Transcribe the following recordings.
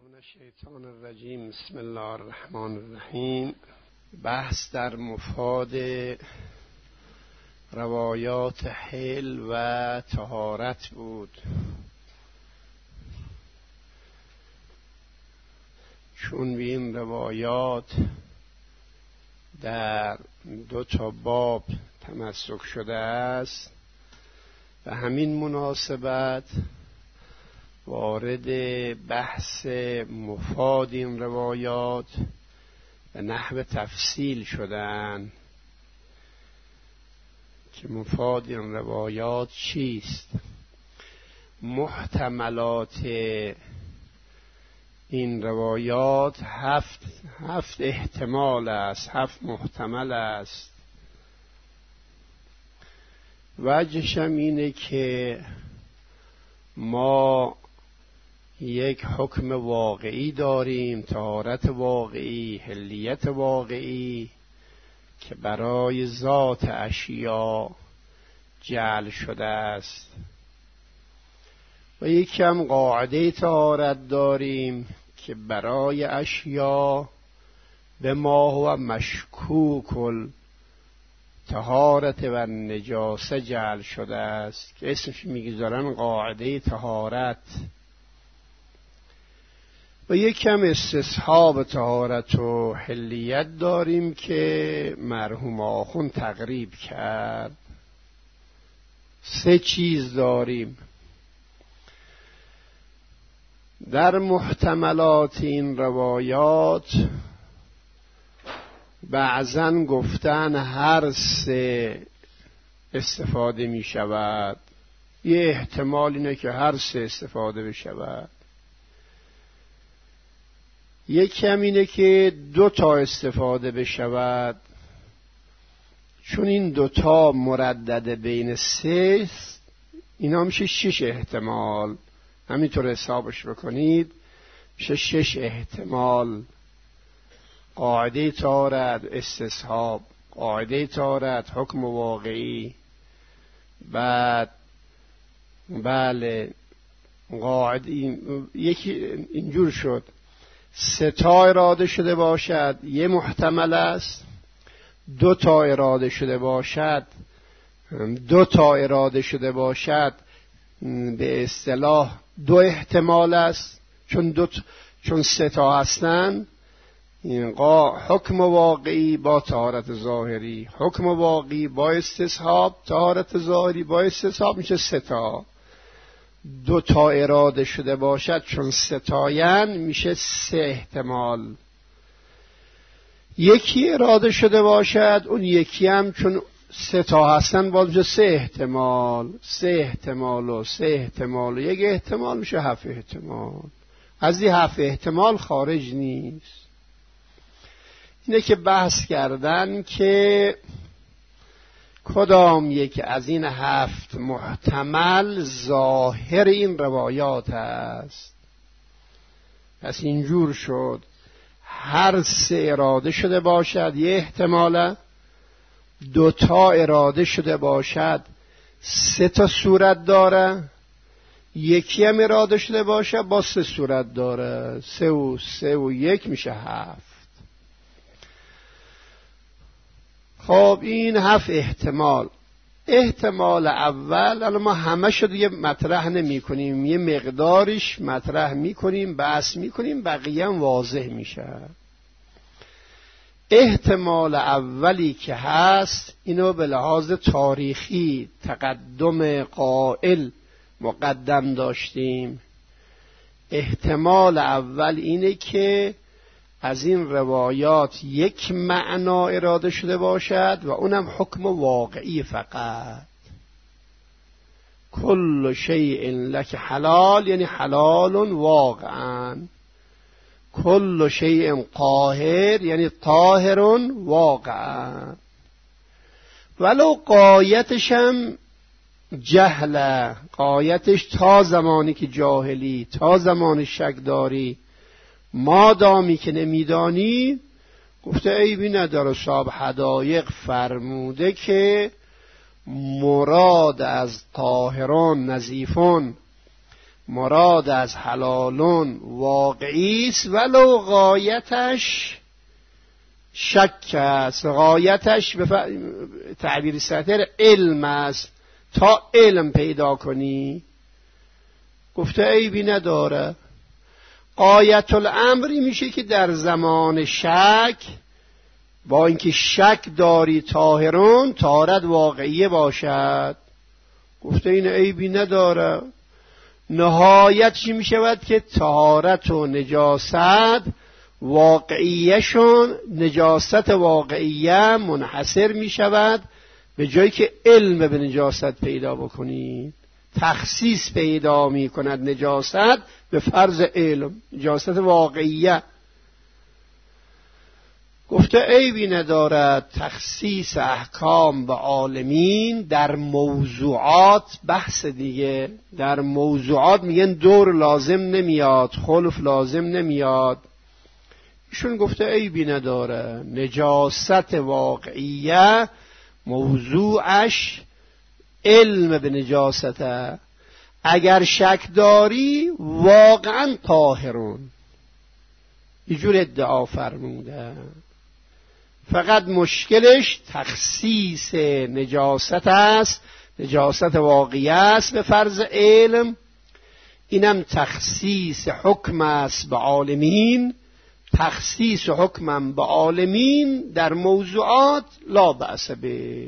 من الشیطان الرجیم. بسم الله الرحمن الرحیم. بحث در مفاد روایات حل و طهارت بود. چون به این روایات در 2 باب تمسک شده است و همین مناسبت وارد بحث مفاد این روایات به نحو تفصیل شدن که مفاد این روایات چیست. محتملات این روایات هفت احتمال است، 7 محتمل است. وجهش هم اینه که ما یک حکم واقعی داریم، طهارت واقعی، حلیت واقعی که برای ذات اشیا جعل شده است و یک هم قاعده طهارت داریم که برای اشیا به ما هو مشکوک طهارت و نجاسه جعل شده است که اسمش میگذارن قاعده طهارت. و یک کم استصحاب طهارت و حلیت داریم که مرحوم آخوند تقریب کرد. 3 چیز داریم. در محتملات این روایات بعضن گفتن هر 3 استفاده می شود. یه احتمال اینه که هر 3 استفاده بشود. یک هم اینه که 2 استفاده بشود، چون این 2 مردد بین 3 اینا میشه 6 احتمال. همینطور حسابش بکنید میشه 6 احتمال. قاعده طهارت استصحاب، قاعده طهارت حکم واقعی، بعد بله قاعده یکی اینجور شد 3 اراده شده باشد یه محتمل است، 2 اراده شده باشد 2 اراده شده باشد به اصطلاح 2 احتمال است، چون 3 هستن. حکم واقعی با طهارت ظاهری، حکم واقعی با استصحاب، طهارت ظاهری با استصحاب میشه 3. 2 اراده شده باشد چون 3 میشه 3 احتمال. یکی اراده شده باشد اون یکی هم چون 3 هستن باز میشه 3 احتمال. 3 احتمال و 3 احتمال و 1 احتمال میشه 7 احتمال. از این 7 احتمال خارج نیست. اینه که بحث کردن که کدام یک از این 7 محتمل ظاهر این روایات است. پس اینجور شد هر 3 اراده شده باشد یه احتماله، 2 اراده شده باشد 3 صورت داره، یکی هم اراده شده باشد با 3 صورت داره. 3 و 1 میشه 7. خب این 7 احتمال. احتمال اول، الان ما همه شو دیگه مطرح نمی کنیم، یه مقدارش مطرح می کنیم، بحث می کنیم، بقیه هم واضح میشه. احتمال اولی که هست اینو به لحاظ تاریخی تقدم قائل مقدم داشتیم. احتمال اول اینه که از این روایات یک معنا اراده شده باشد و اونم حکم واقعی فقط. کل شیء لک حلال یعنی حلال واقعا، کل شیء طاهر یعنی طاهر واقعا. ولو قایتش هم جهله، قایتش تا زمانی که جاهلی، تا زمان شک داری، مادامی که نمیدانی، گفته عیبی نداره. صاحب حدایق فرموده که مراد از طاهران نظیفان مراد از حلالون واقعی است ولو غایتش شک است. غایتش به تعبیر سطر علم است، تا علم پیدا کنی. گفته عیبی نداره. غایت الامری میشه که در زمان شک، با اینکه شک داری طاهرون، طهارت واقعیه باشد. گفته این عیبی نداره. نهایت چی میشود که طهارت و نجاست واقعیشون، نجاست واقعیه منحصر میشود به جایی که علم به نجاست پیدا بکنید. تخصیص پیدا میکند نجاست به فرض علم، نجاست واقعیه. گفته عیبی ندارد تخصیص احکام به عالمین در موضوعات. بحث دیگه، در موضوعات میگن دور لازم نمیاد، خلف لازم نمیاد. ایشون گفته عیبی نداره. نجاست واقعیه موضوعش علم به نجاسته. اگر شک داری واقعا طاهرون، اینجور ادعا فرموده. فقط مشکلش تخصیص نجاست است، نجاست واقعی است به فرض علم. اینم تخصیص حکم است به عالمین. تخصیص حکمم به عالمین در موضوعات لا بأس به.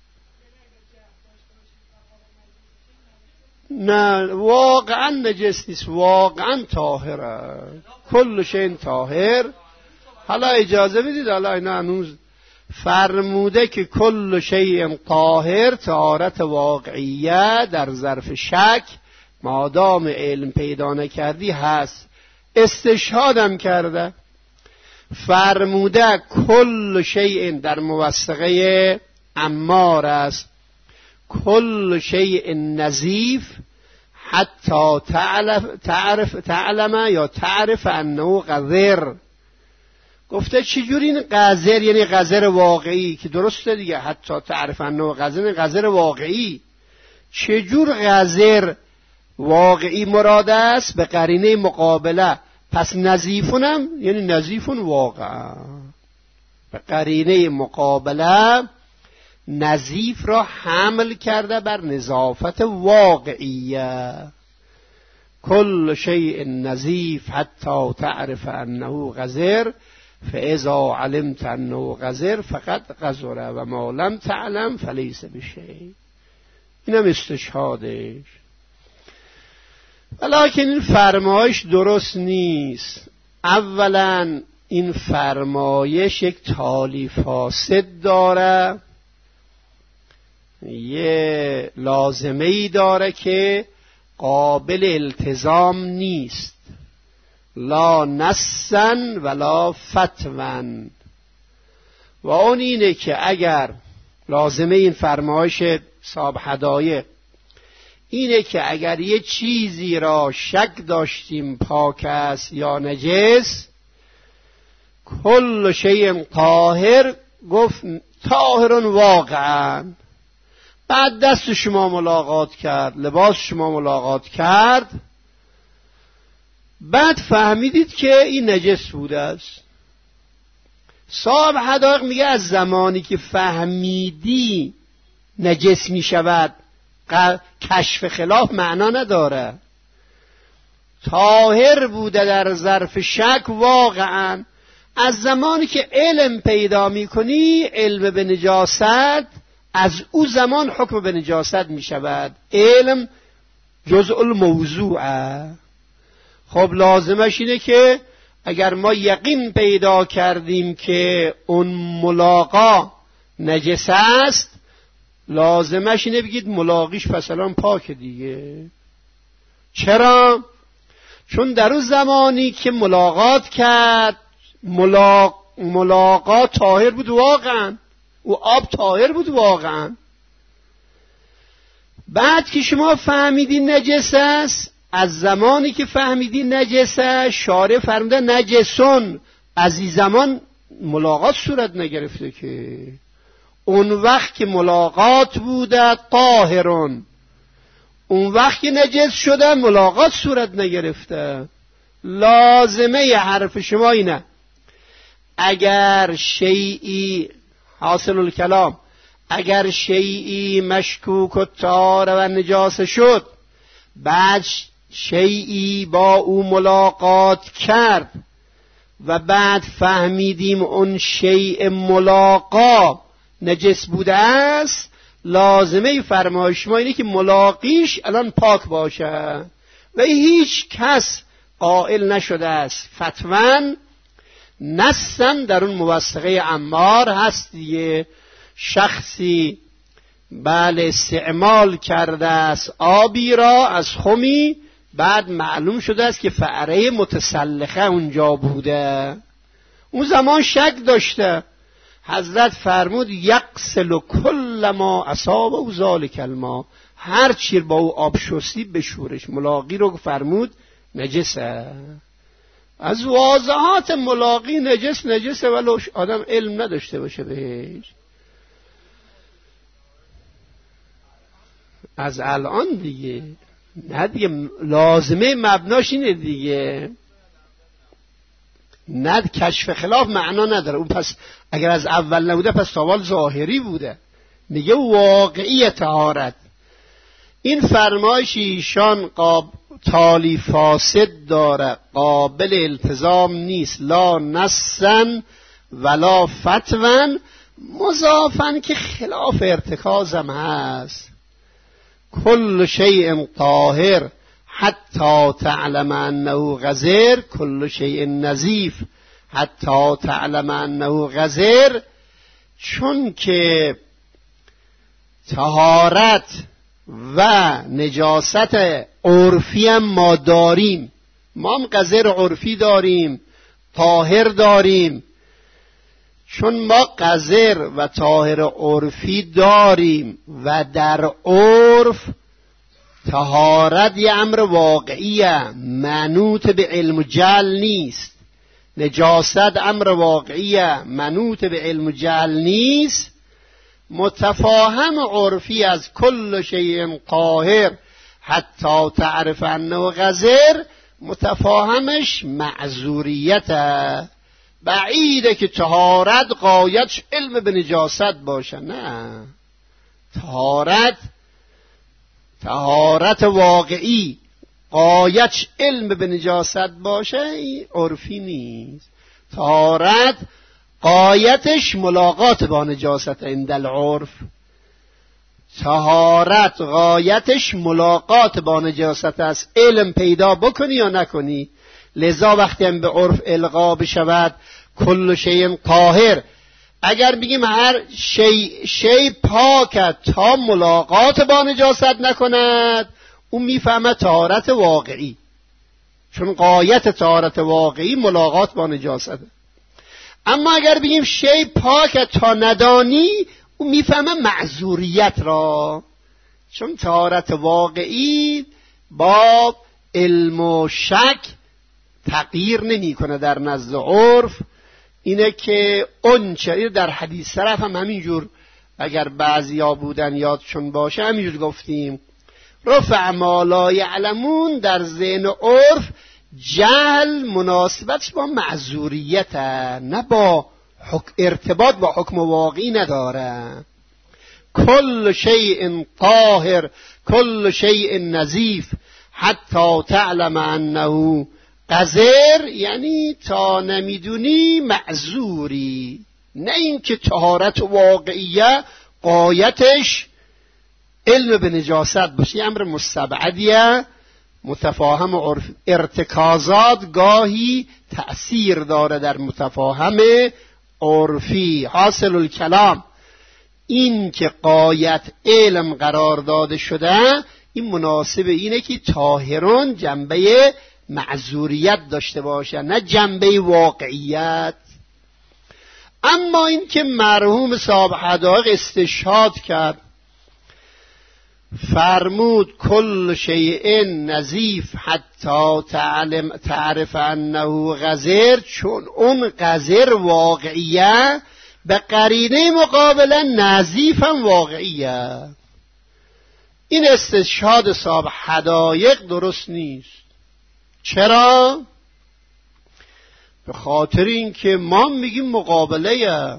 نه واقعا نجس نیست، واقعا طاهره. کل شیء طاهر. حالا اجازه بدید، حالا اینا هنوز فرموده که کل شیء طاهر طهارت واقعیه در ظرف شک مادام علم پیدا نکردی هست. استشهادم کرده، فرموده کل شیء در موثقه عمار است، کل شیء نظیف حتی تعلم یا تعرف انه قذر. گفته چجوری این قذر؟ یعنی قذر واقعی، که درسته دیگه، حتی تعرف انه قذر، قذر واقعی. چجور قذر واقعی مراد است؟ به قرینه مقابله. پس نظیفونم یعنی نظیفون واقعا، به قرینه مقابله نظیف را حمل کرده بر نظافت واقعیه. کل شیء نظیف حتی تعرف انه قذر فاذا علمت انه قذر فقط قذر و ما لم تعلم فلیس بشیء. اینم استشهادش. ولیکن این فرمایش درست نیست. اولا این فرمایش یک تالی فاسد داره، یه لازمه‌ای داره که قابل التزام نیست. لا نصن ولا فتون. و اون اینه که اگر لازمه این فرمایش صاحب هدایه اینه که اگر یه چیزی را شک داشتیم پاک است یا نجس، کل شیء طاهر، گفت طاهرون واقعا. بعد دست شما ملاقات کرد، لباس شما ملاقات کرد، بعد فهمیدید که این نجس بوده است. صاحب حدایق میگه از زمانی که فهمیدی نجس میشود، کشف خلاف معنا نداره. طاهر بوده در ظرف شک واقعا. از زمانی که علم پیدا میکنی، علم به نجاست، از او زمان حکم به نجاست میشود. علم جزء الموضوعه. خب لازمش اینه که اگر ما یقین پیدا کردیم که اون ملاقا نجس است، لازمش اینه بگید ملاقیش پس الان پاک دیگه. چرا؟ چون در اون زمانی که ملاقات کرد، ملاقات طاهر بود واقعا، او آب طاهر بود واقعا. بعد که شما فهمیدین نجس است، از زمانی که فهمیدین نجس است، شارع فرموده نجسون، از این زمان ملاقات صورت نگرفته که اون وقت که ملاقات بوده طاهرون، اون وقت که نجس شده ملاقات صورت نگرفته. لازمه حرف شما اینه اگر شیئی حاصل الکلام، اگر شیئی مشکوک و طاهر و نجاس شد، بعد شیئی با او ملاقات کرد و بعد فهمیدیم اون شیء ملاقا نجس بوده است، لازمه فرمایش ما اینه که ملاقیش الان پاک باشه و هیچ کس قائل نشده است. فتواً نصاً در اون موثقه عمار هست دیگه، شخصی بله استعمال کرده است آبی را از خمی، بعد معلوم شده است که فأره متسلخه اونجا بوده، اون زمان شک داشته، حضرت فرمود یغسل کل ما اصابه ذلک الماء، هر چی با او آب شستی بشورش. ملاقی رو فرمود نجسه. از واضحات ملاقی نجسه ولو آدم علم نداشته باشه بهش. از الان دیگه نه دیگه، لازمه مبناش اینه دیگه، نه کشف خلاف معنا نداره. اون پس اگر از اول نبوده پس سوال ظاهری بوده، میگه واقعی طهارت. این فرمایش ایشان تالی فاسد داره، قابل التزام نیست، لا نصا ولا فتوا، مضافن که خلاف ارتکازم هست. کل شیء طاهر حتی تعلم انه غزیر، کل شیء نظیف حتی تعلم انه غزیر. چون که طهارت و نجاست عرفی هم ما داریم، ما هم غزیر عرفی داریم، طاهر داریم. چون ما غزیر و طاهر عرفی داریم و در عرف طهارت یه امر واقعیه، منوط به علم و جهل نیست، نجاست امر واقعیه منوط به علم و جهل نیست. متفاهم عرفی از کل شیء طاهر حتی تعرف انه غزیر، متفاهمش معذوریته. بعیده که طهارت غایتش علم به نجاست باشه، نه، طهارت واقعی غایتش علم به نجاست باشه این عرفی نیست. طهارت غایتش ملاقات با نجاست عند العرف، طهارت غایتش ملاقات با نجاست است، علم پیدا بکنی یا نکنی. لذا وقتی هم به عرف القا بشود کل شیء طاهر، اگر بگیم هر شی پاکت تا ملاقات با نجاست نکند، اون میفهمه طهارت واقعی، چون غایت طهارت واقعی ملاقات با نجاست. اما اگر بگیم شی پاکت تا ندانی، اون میفهمه معذوریت را، چون طهارت واقعی با علم و شک تغییر نمی کنه در نزد عرف. اینه که اون چه در حدیث طرف هم همینجور، اگر بعضیا بودن یادشون باشه همینجور گفتیم رفع ما لا یعلمون، در ذهن عرف جهل مناسبتش با معذوریت، نه با ارتباط با حکم واقعی نداره. کل شیء طاهر کل شیء نظیف حتی تعلم انه غزیر، یعنی تا نمیدونی معذوری، نه اینکه طهارت واقعیه غایتش علم به نجاست باشه. امر مستبعدیه، متفاهم عرف. ارتکازات گاهی تأثیر داره در متفاهم عرفی. حاصل الکلام این که غایت علم قرار داده شده، این مناسب اینه که طاهرون جنبه معذوریت داشته باشه، نه جنبه واقعیت. اما این که مرحوم صاحب حدائق استشهاد کرد، فرمود کل شیء نظیف حتی تعرف انه غزیر، چون اون غزیر واقعیه به قرینه مقابله نظیف هم واقعیه. این استشهاد صاحب حدایق درست نیست. چرا؟ به خاطر اینکه ما میگیم مقابله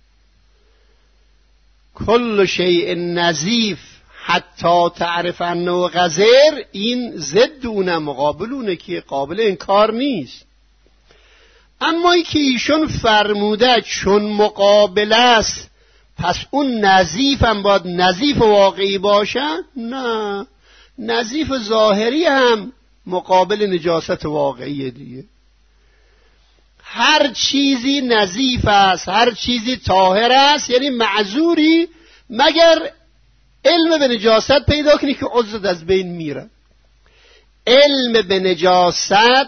کل شیء نظیف حتی تعرف انه غزیر، این ضد اونه، مقابل اونه که قابل انکار نیست. اما ای که ایشون فرموده چون مقابل است پس اون نظیف هم باید نظیف واقعی باشه، نه، نظیف ظاهری هم مقابل نجاست واقعی دیگه. هر چیزی نظیف است، هر چیزی طاهر است، یعنی معذوری مگر علم به نجاست پیدا کنی که عذرت از بین میره. علم به نجاست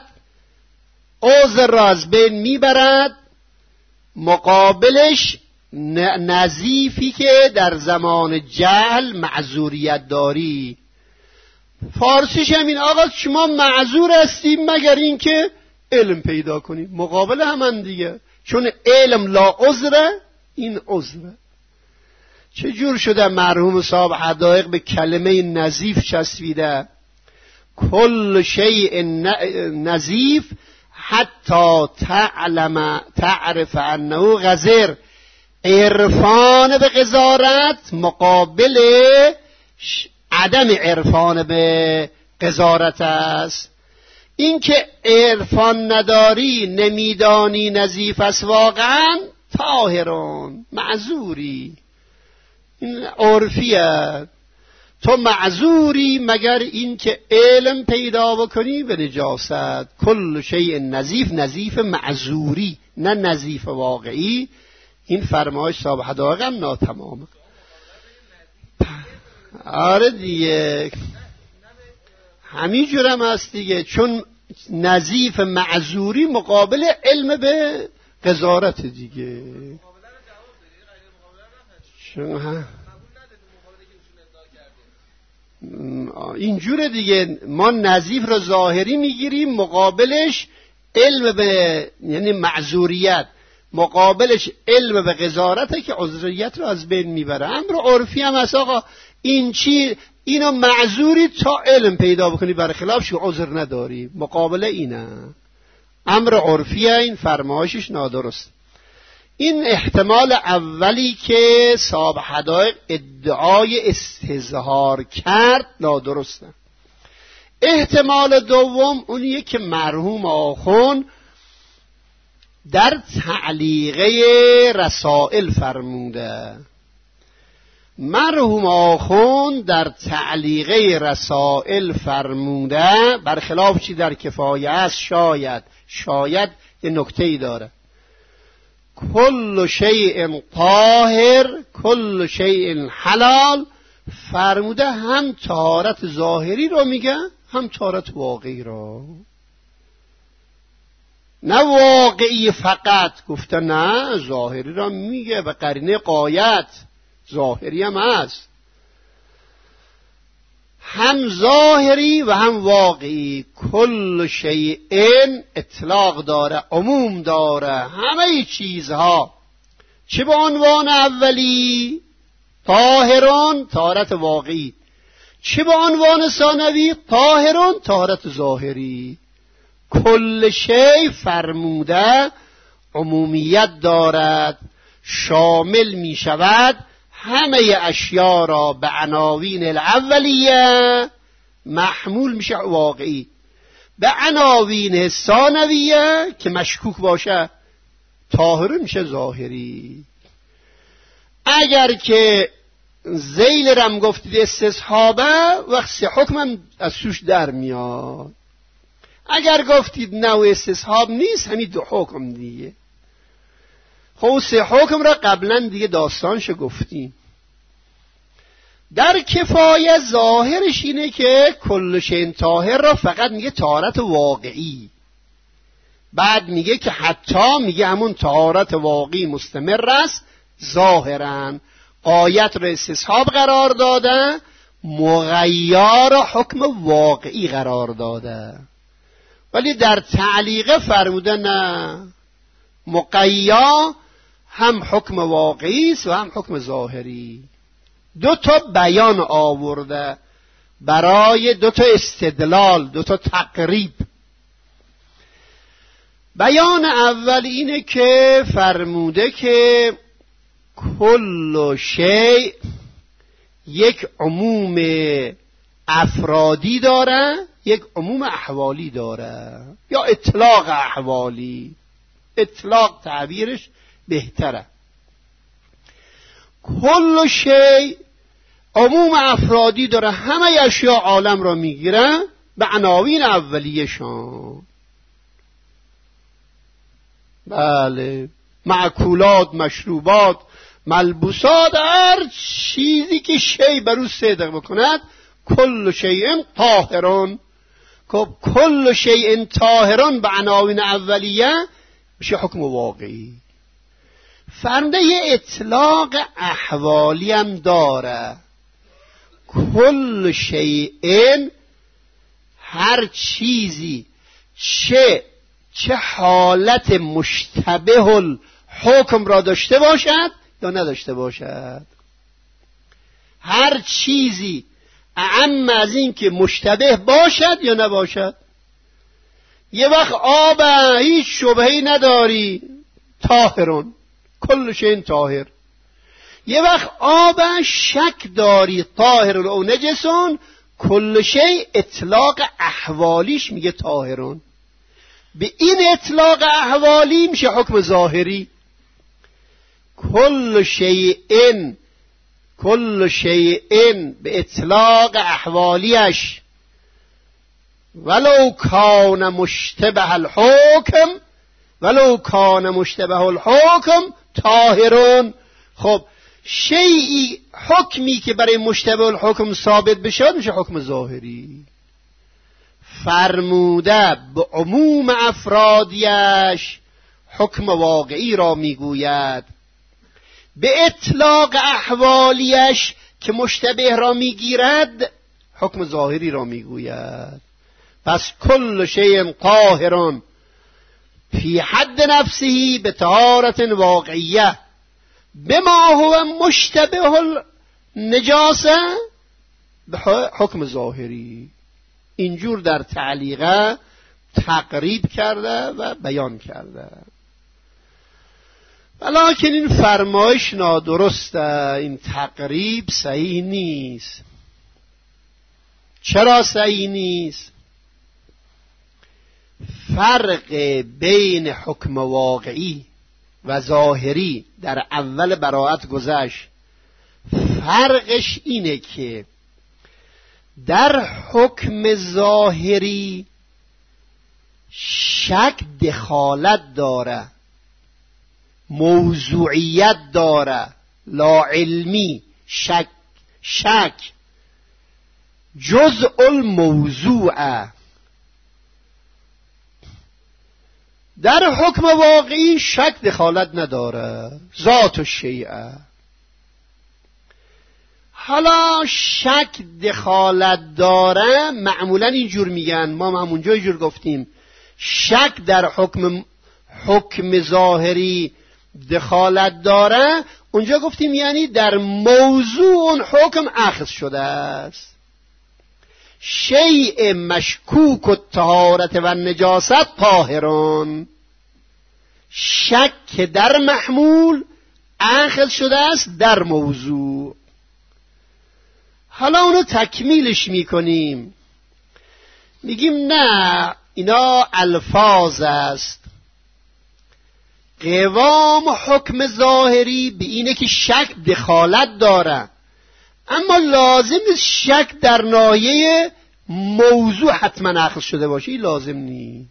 عذر را از بین میبرد، مقابلش نظیفی که در زمان جهل معذوریت داری. فارسیش همین، آقا شما معذور هستیم مگر این که علم پیدا کنیم. مقابل همان دیگه، چون علم لا عذره، این عذره. چجور شده مرحوم صاحب حدایق به کلمه نظیف چسبیده؟ کل شیء نظیف حتی تعرف انه غزیر. عرفان به غزارت مقابل عدم عرفان به غزارت است. این که عرفان نداری، نمیدانی نظیف است واقعا، طاهرون، معذوری، این عرفیه. تو معذوری مگر این که علم پیدا بکنی به نجاست. کل شیء نظیف، نظیف معذوری، نه نظیف واقعی. این فرمایش صاحب حدایق هم ناتمامه. آره دیگه، همین جورم هست دیگه، چون نظیف معذوری مقابل علم به غزارت دیگه. اینجوره دیگه، ما نظیف رو ظاهری میگیریم، مقابلش علم به، یعنی معذوریت، مقابلش علم به غزارته که عذریت رو از بین میبره. امر عرفی هم هست، آقا این چی، اینو معذوری تا علم پیدا بکنی برخلافش عذر نداری. مقابله اینه، امر عرفیه، این فرمایشش نادرست. این احتمال اولی که صاحب حدایق ادعای استظهار کرد نادرسته. احتمال دوم اونیه که مرحوم آخوند در تعلیقه رسائل فرموده. مرحوم آخوند در تعلیقه رسائل فرموده، برخلاف چی در کفایه است، شاید یه نکته‌ای داره، کل شیء طاهر کل شیء حلال، فرموده هم طهارت ظاهری رو میگه هم طهارت واقعی رو. نه واقعی فقط، گفته نه، ظاهری رو میگه به قرینه غایت، ظاهری هم هست، هم ظاهری و هم واقعی. کل شیء اطلاق داره، عموم داره، همه چیزها، چه به عنوان اولی طاهرون طهارت واقعی، چه به عنوان ثانوی طاهرون طهارت ظاهری. کل شیء فرموده عمومیت دارد، شامل می شود همه اشیا را به عناوین الاولیه، محمول میشه واقعی، به عناوین ثانویه که مشکوک باشه طاهر میشه ظاهری. اگر که ذیل رم گفتید استصحابه، وقت سه حکمم از سوش در میاد. اگر گفتید نه و استصحاب نیست، همین دو حکم دیگه. خب سه حکم را قبلا دیگه داستانشو گفتیم. در کفایه ظاهرش اینه که کل شیء طاهر را فقط میگه طهارت واقعی، بعد میگه که حتی میگه همون طهارت واقعی مستمر است ظاهرا. غایت را استصحاب قرار داده، مغیر حکم واقعی قرار داده. ولی در تعلیقه فرموده نه، مقیا هم حکم واقعی است و هم حکم ظاهری. دو تا بیان آورده. برای دو تا استدلال، دو تا تقریب. بیان اول اینه که فرموده که کل شیء یک عموم افرادی داره، یک عموم احوالی داره، یا اطلاق احوالی. اطلاق تعبیرش بهتره. کل شیء عموم افرادی داره، همه اشیاء عالم را میگیره به عناوین اولیه‌شان. بله، معکولات، مشروبات، ملبوسات، هر چیزی که شیء بر او صدق بکند، کل شیء طاهرون. خب کل شیء طاهرون به عناوین اولیه میشه حکم واقعی. فرموده یه اطلاق احوالی هم داره. کل شیء، هر چیزی چه حالت مشتبه الحکم را داشته باشد یا نداشته باشد. هر چیزی اعم از این که مشتبه باشد یا نباشد. یه وقت آب هیچ شبهه‌ای نداری، طاهرون، کل شیء طاهر. یه وقت آب شک داری، طاهرون او نجسون، کل شیء اطلاق احوالیش میگه طاهرون. به این اطلاق احوالی میشه حکم ظاهری. کل شیء به اطلاق احوالیش ولو کان مشتبه الحکم طاهرون. خب شیئی، حکمی که برای مشتبه الحکم ثابت بشه میشه حکم ظاهری. فرموده به عموم افرادیش حکم واقعی را میگوید، به اطلاق احوالیش که مشتبه را میگیرد حکم ظاهری را میگوید. پس کل شیء طاهر فی حد نفسه به طهارت واقعیه بما هو مشتبه النجاسه به حکم ظاهری. اینجور در تعلیقه تقریب کرده و بیان کرده. ولیکن این فرمایش نادرسته، این تقریب صحیح نیست. چرا صحیح نیست؟ فرق بین حکم واقعی و ظاهری در اول براءت گذشت. فرقش اینه که در حکم ظاهری شک دخالت داره، موضوعیت داره، لا علمی. شک جزء الموضوع. در حکم واقعی شک دخالت نداره، ذات الشیء. حالا شک دخالت داره، معمولا اینجور میگن، ما همونجا اینجور گفتیم شک در حکم ظاهری دخالت داره، اونجا گفتیم یعنی در موضوع اون حکم اخذ شده است. شیء مشکوک الطهارت و نجاست طاهرون، شک در محمول اخذ شده است در موضوع. حالا اونو تکمیلش میکنیم، میگیم نه اینا الفاظ است. قوام حکم ظاهری به اینه که شک دخالت داره، اما لازم نیست شک در ناحیه موضوع حتما اخذ شده باشه، این لازم نیست.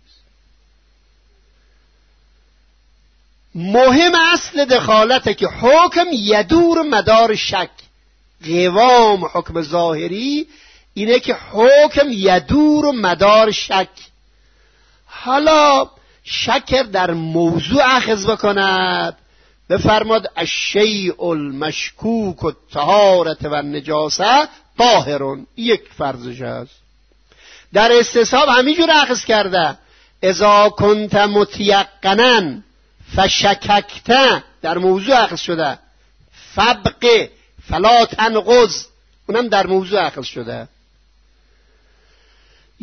مهم اصل دخالته که حکم یدور مدار شک. قوام حکم ظاهری اینه که حکم یدور مدار شک. حالا شک در موضوع اخذ بکند، بفرماد الشیء المشکوک الطهارت و النجاسه طاهرون. یک فرضش هست. در استصحاب همینجور اخذ کرده، اذا کنت متیقنا فشککت، در موضوع اخذ شده. فبق فلا تنقض، اونم در موضوع اخذ شده.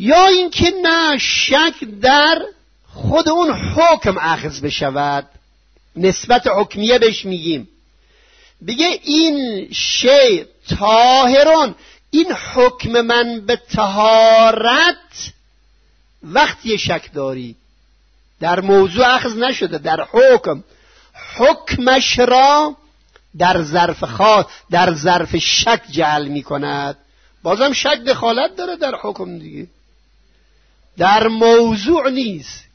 یا اینکه نه، شک در خود اون حکم اخذ بشود، نسبت حکمیه بهش میگیم، بگه این شی طاهرون، این حکم من به طهارت وقتی شک داری، در موضوع اخذ نشده، در حکم، حکمش را در ظرف خاص، در ظرف شک جعل می کند. بازم شک دخالت داره در حکم دیگه، در موضوع نیست،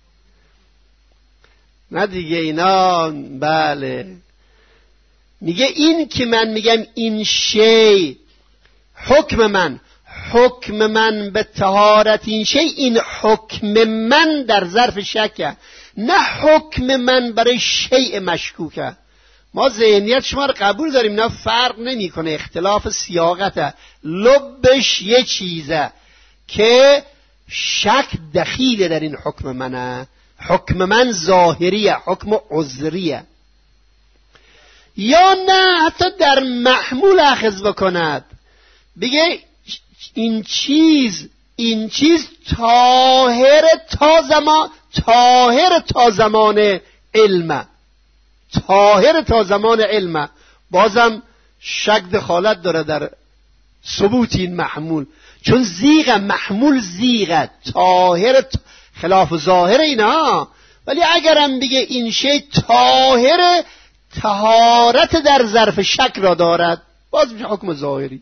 نه دیگه اینا. بله، میگه این که من میگم این شی حکم من به طهارت این شی، این حکم من در ظرف شکه، نه حکم من برای شیء مشکوکه. ما ذهنیت شما رو قبول داریم، نه فرق نمیکنه، اختلاف سیاقته، لبش یه چیزه که شک دخیله در این حکم منه. حکم من ظاهریه، حکم عذریه. یا نه حتی در محمول اخذ بکند، بگه این چیز طاهر تا زمان علم، طاهر تا زمان علم. بازم شک دخالت داره در ثبوت این محمول، چون محمول زیغه، طاهر خلاف ظاهر اینا. ولی اگرم بگه این شی طاهر، طهارت در ظرف شک را دارد، باز میشه حکم ظاهری.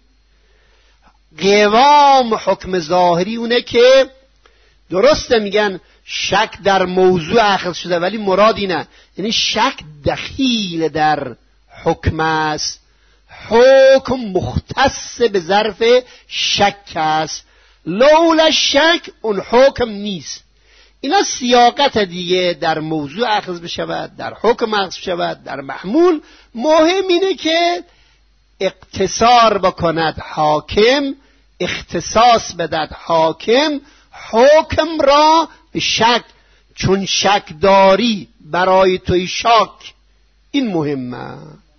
قوام حکم ظاهری اونه که درسته میگن شک در موضوع اخذ شده، ولی مراد اینه، یعنی شک دخیل در حکم است، حکم مختص به ظرف شک است، لولا شک اون حکم نیست. اینا سیاقت دیگه، در موضوع اخذ بشود، در حکم اخذ بشود، در محمول. مهم اینه که اقتصار بکند حاکم، اختصاص بدهد حاکم حکم را به شک، چون شک داری برای توی شک. این مهمه.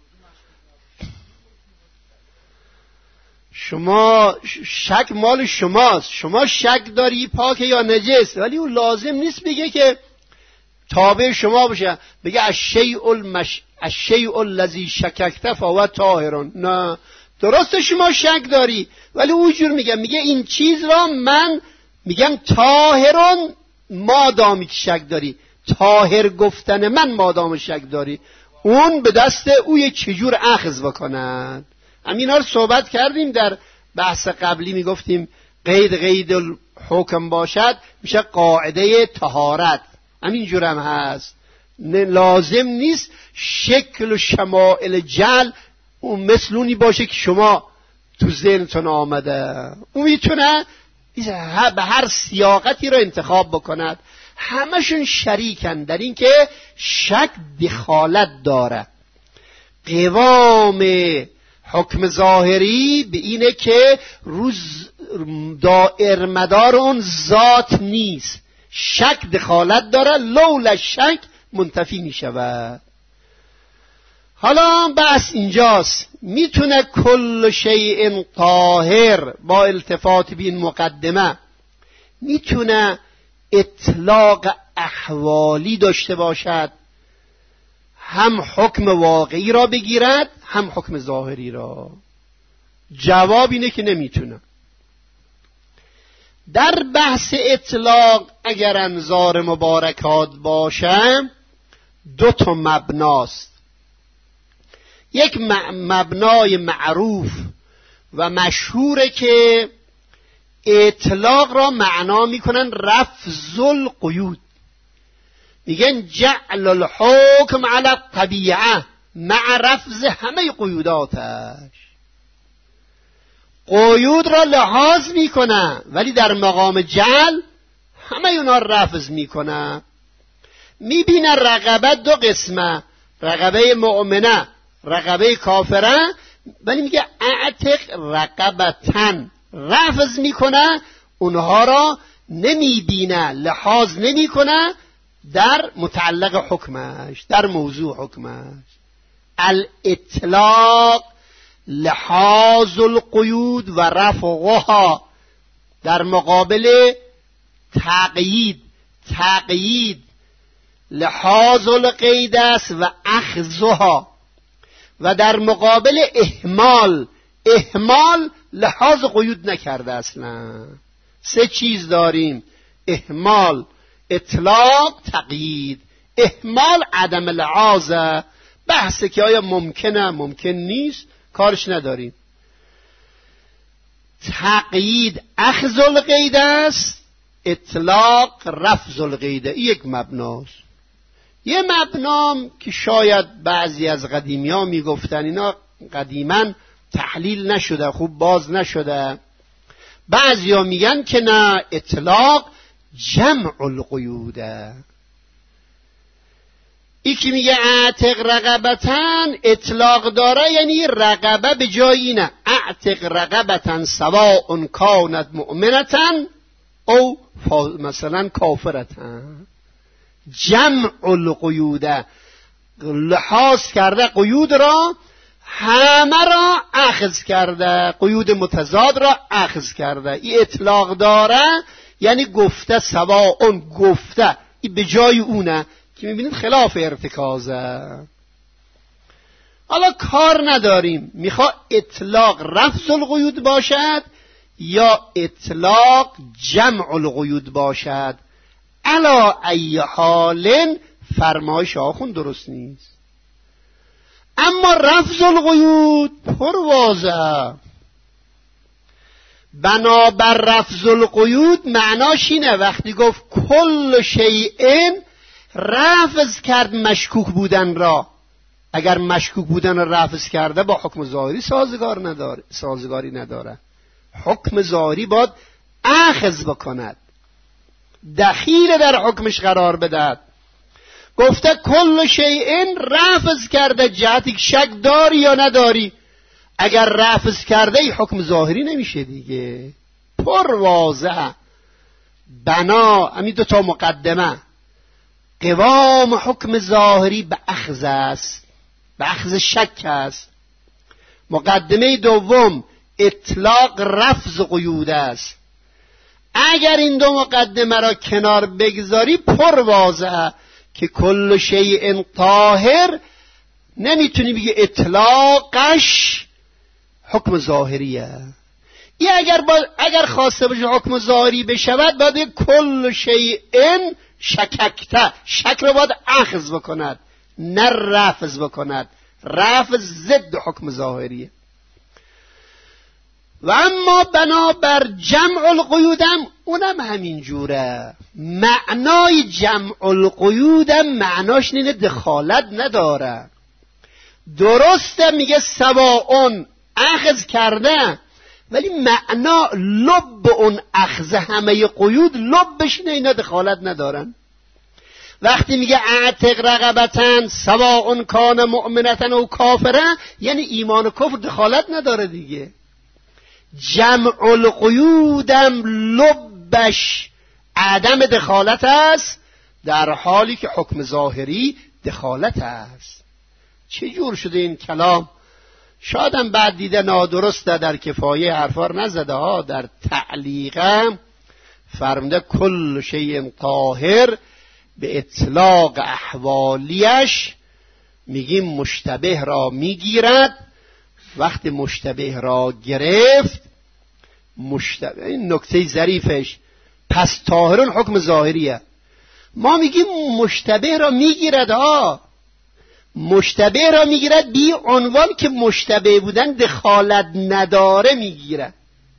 شما شک مال شماست، شما شک داری پاک یا نجس، ولی اون لازم نیست بگه که تابع شما بشه، بگه الشیء الذی شککت فهو طاهر. نه، درسته شما شک داری، ولی اونجور میگه این چیز را من میگم طاهرون مادامی که شک داری، طاهر گفتن من مادام شک داری، اون به دست اوی چجور اخذ بکنند. همینا رو صحبت کردیم در بحث قبلی، میگفتیم قید الحکم باشد میشه قاعده طهارت، همینجور هم هست. لازم نیست شکل و شمائل جعل اون مثلونی باشه که شما تو ذهنتون آمده. اون میتونه به هر سیاقتی رو انتخاب بکند. همشون شریکن در این که شک دخالت داره. قوام حکم ظاهری به اینه که دائر مدار اون ذات نیست، شک دخالت داره، لولا شک منتفی می شود. حالا بحث اینجاست، میتونه کل شیء طاهر با التفات به این مقدمه میتونه اطلاق احوالی داشته باشد، هم حکم واقعی را بگیرد هم حکم ظاهری را؟ جواب اینه که نمیتونه. در بحث اطلاق اگر انظار مبارکات باشه دو تا مبناست. یک مبنای معروف و مشهوره که اطلاق را معنا میکنن رفض القیود، میگن جعل الحکم علی الطبیعه مع رفض همه قیوداتش. قیود را لحاظ میکنه ولی در مقام جعل همه اونا رفض میکنه. میبینه رقبه دو قسمه، رقبه مؤمنه، رقبه کافره، ولی میگه اعتق رقبتن، رفض میکنه، اونها را نمیبینه، لحاظ نمیکنه در متعلق حکمش، در موضوع حکمش. الاطلاق لحاظ القیود و رفعها، در مقابل تقیید لحاظ القید است و اخذها، و در مقابل اهمال لحاظ قیود نکرده اصلا. سه چیز داریم: اهمال، اطلاق، تقیید. اهمال عدم لحاظ، بحثه که آیا ممکنه ممکن نیست، کارش نداریم. تقیید اخذ القید است، اطلاق رفض القید. این یک مبناست. یه مبنام که شاید بعضی از قدیمی‌ها میگفتن اینا قدیما تحلیل نشده، خوب باز نشده. بعضیا میگن که نه، اطلاق جمع القیوده. این که میگه اعتق رقبتن اطلاق داره، یعنی رقبه به جای اینه. اعتق رقبتن سواء کانت مؤمنتن او مثلا کافرتن. جمع القیوده، لحاظ کرده قیود را، همه را اخذ کرده، قیود متضاد را اخذ کرده. این اطلاق داره یعنی گفته سواء، گفته این به جای اونه، که میبینید خلاف ارتکازه. حالا کار نداریم میخواد اطلاق رفض القیود باشد یا اطلاق جمع القیود باشد. علا ای حال فرمایش آخون درست نیست. اما رفض القیود پروازه. بنابر رفض القیود معناش اینه وقتی گفت کل شیء، رفض کرد مشکوک بودن را. اگر مشکوک بودن را رفض کرده با حکم ظاهری سازگاری نداره. حکم ظاهری باید اخذ بکند، دخیل در حکمش قرار بدهد. گفته کل شیء، رفض کرده، جهتی شک داری یا نداری. اگر رفض کرده ای حکم ظاهری نمیشه دیگه. پروازه. بنا، همین دو تا مقدمه. قوام حکم ظاهری به اخذ است، به اخذ شک است. مقدمه دوم اطلاق رفض قیود است. اگر این دو مقدمه را کنار بگذاری پروازه که کل شیء طاهر، نمیتونی بگی اطلاقش حکم ظاهریه. این اگر خواسته باشه حکم ظاهری بشود باید کل شیء شککته، شک را باید اخذ بکند نه رفض بکند. رفض ضد حکم ظاهریه. و اما بنابر جمع القیودم اونم همین جوره. معنای جمع القیودم معناش اینه دخالت نداره. درسته میگه سواء اخذ کرده، ولی معنا لب اون اخذ همه قیود، لبش اینه اینا دخالت ندارن. وقتی میگه اعتق رقبتن سواء کان مؤمنتن او کافره، یعنی ایمان و کفر دخالت نداره دیگه. جمع القیودم لبش عدم دخالت است، در حالی که حکم ظاهری دخالت است. چه جور شده این کلام؟ شایدم بعد دیده نادرسته، در کفایه حرفا نزده ها. در تعلیقم فرموده کل شیء طاهر به اطلاق احوالیش میگیم مشتبه را میگیرد. وقتی مشتبه را گرفت، مشتبه، این نکته ظریفش، پس طاهرون حکم ظاهریه. ما میگیم مشتبه را میگیرد ها، مشتبه را میگیرد بی عنوان که مشتبه بودن دخالت نداره میگیرد،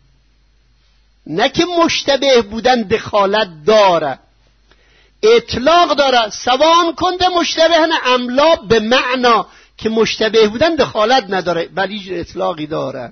نه که مشتبه بودن دخالت داره. اطلاق داره. سوان کنده مشتبه نه املا، به معنا که مشتبه بودن دخالت نداره، ولی اطلاقی داره.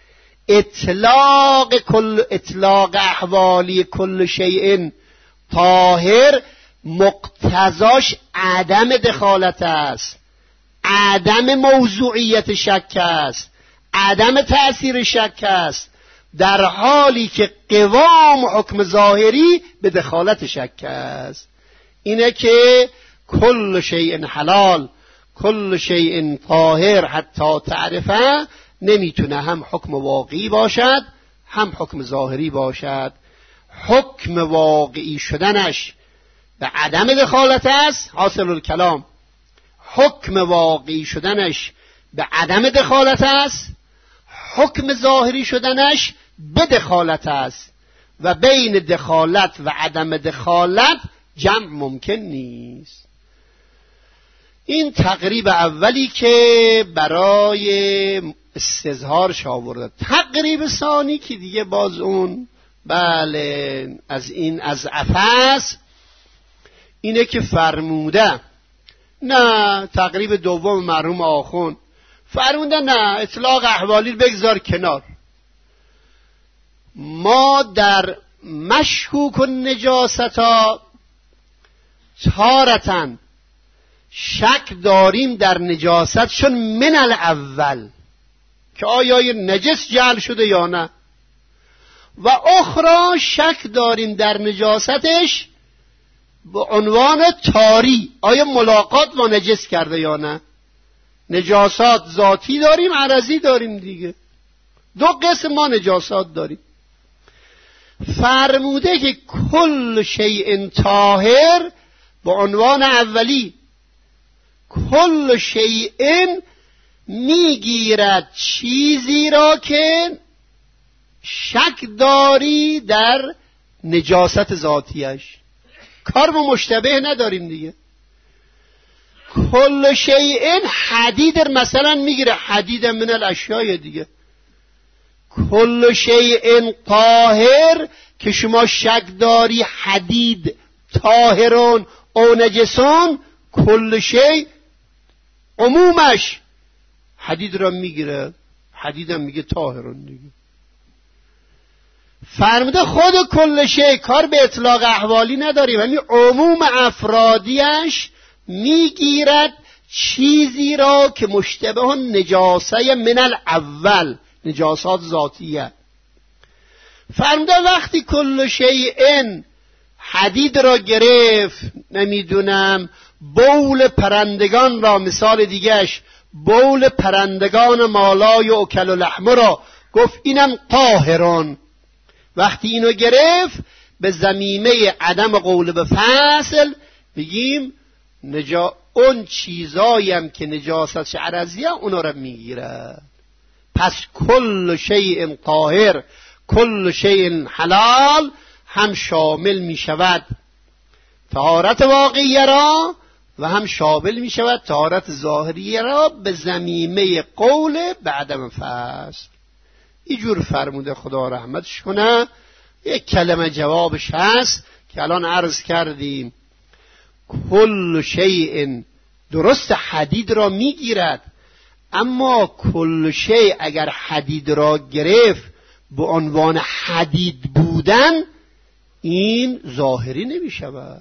اطلاق احوالی کل شیء طاهر مقتضاش عدم دخالت است، عدم موضوعیت شک است، عدم تأثیر شک است، در حالی که قوام حکم ظاهری به دخالت شک است. اینه که کل شیء حلال، کل شیء طاهر حتی تعرفه، نمیتونه هم حکم واقعی باشد هم حکم ظاهری باشد. حکم واقعی شدنش به عدم دخالت است، حاصل الکلام حکم واقعی شدنش به عدم دخالت است، حکم ظاهری شدنش به دخالت است و بین دخالت و عدم دخالت جمع ممکن نیست. این تقریب اولی که برای استظهارش آورده. تقریب ثانی که دیگه باز اون بله از این از عفس اینه که فرموده، نه تقریب دوم مرحوم آخوند فرموده نه اطلاق احوالی بگذار کنار، ما در مشکوک و نجاستا تارتن شک داریم در نجاست چون من الاول که آیا نجس جعل شده یا نه، و اخرى شک داریم در نجاستش به عنوان طاری آیا ملاقات با نجس کرده یا نه. نجاسات ذاتی داریم، عرضی داریم دیگه، دو قسم ما نجاسات داریم. فرموده که کل شیء طاهر به عنوان اولی، کل شیء میگیرد چیزی را که شک داری در نجاست ذاتیش، کار با مشتبه نداریم دیگه. کل شیء حدید مثلا میگیره، حدید من الاشیاء دیگه. کل شیء طاهر که شما شک داری حدید طاهرون او نجسون، کل شیء عمومش حدید را میگیره، حدید هم میگه طاهرون دیگه. فرموده خود کل شیء کار به اطلاق احوالی نداریم، یعنی عموم افرادیش میگیرد چیزی را که مشتبه نجاسه من الاول، نجاسات ذاتیه. فرموده وقتی کل شیء حدید را گرفت، نمیدونم بول پرندگان را، مثال دیگهش بول پرندگان مالای و اکل و لحم را گفت اینم طاهرون، وقتی اینو گرفت به ضمیمه عدم قول به فصل بگیم اون چیزاییم که نجاست عرضیه اونا را میگیره. پس کل شیء طاهر کل شیء حلال هم شامل می شود طهارت واقعیه را و هم شامل می شود طهارت ظاهریه را به ضمیمه قول به عدم فصل. اینجور فرموده خدا رحمتش کنه. یک کلمه جوابش هست که الان عرض کردیم. کل شیء درست حدید را میگیرد، اما کل شیء اگر حدید را گرفت به عنوان حدید بودن این ظاهری نمی شود.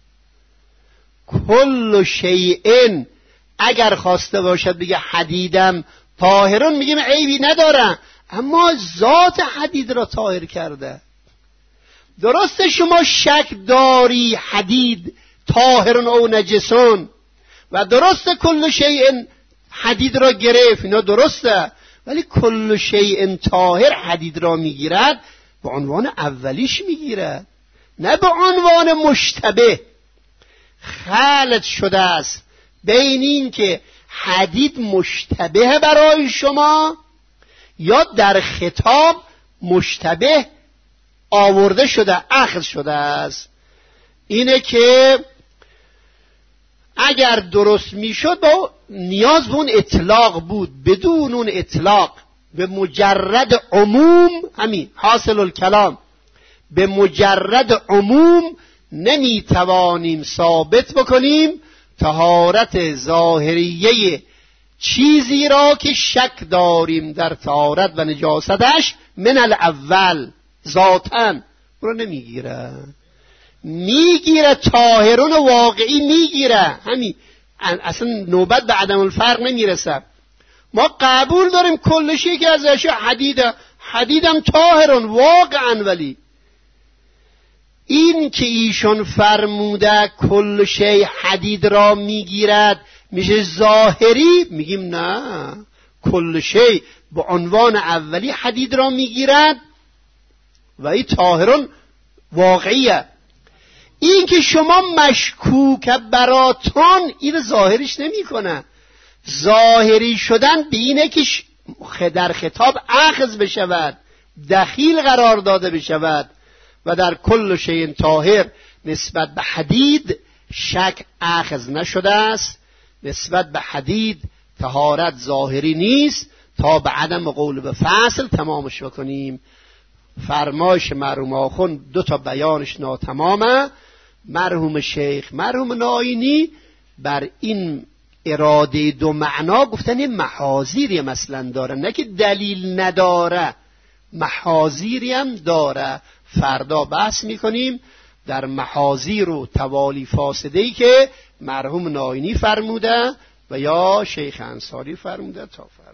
کل شیء اگر خواسته باشد بگه حدیدم طاهرون میگیم عیبی نداره، اما ذات حدید را طاهر کرده. درسته شما شک داری حدید طاهرون او نجسون و درسته کل شیء حدید را گرفت، اینا درسته، ولی کل شیء طاهر حدید را میگیرد به عنوان اولیش میگیرد، نه به عنوان مشتبه. خلط شده است بین این که حدید مشتبه برای شما یا در خطاب مشتبه آورده شده، اخذ شده است. اینه که اگر درست میشد با نیاز به اون اطلاق بود، بدون اون اطلاق به مجرد عموم، همین حاصل الکلام، به مجرد عموم نمیتوانیم ثابت بکنیم طهارت ظاهریه چیزی را که شک داریم در طهارت و نجاستش من الاول ذاتاً رو نمیگیره. میگیره طاهرون واقعی میگیره، همین اصلا نوبت به عدم الفرق نمیرسه. ما قبول داریم کلشی که از اشیاء حدیدم طاهرون واقعا، ولی این که ایشون فرموده کل شی حدید را میگیرد میشه ظاهری، میگیم نه، کل شی به عنوان اولی حدید را میگیرد و این طاهرون واقعیه. این که شما مشکوک براتون این ظاهریش نمی کنه. ظاهری شدن به اینه که در خطاب اخذ بشود، دخیل قرار داده بشود و در کل شیء طاهر نسبت به حدید شک اخذ نشده است. نسبت به حدید طهارت ظاهری نیست تا به عدم قول به فصل تمامش بکنیم. فرمایش مرحوم آخوند 2 تا بیانش ناتمامه. مرحوم شیخ مرحوم ناینی بر این اراده 2 معنا گفتن این محاذیری مثلا داره، نه که دلیل نداره، محاذیری هم داره. فردا بحث میکنیم در محاذیر و توالی فاسده‌ای که مرحوم ناینی فرموده و یا شیخ انصاری فرموده. تا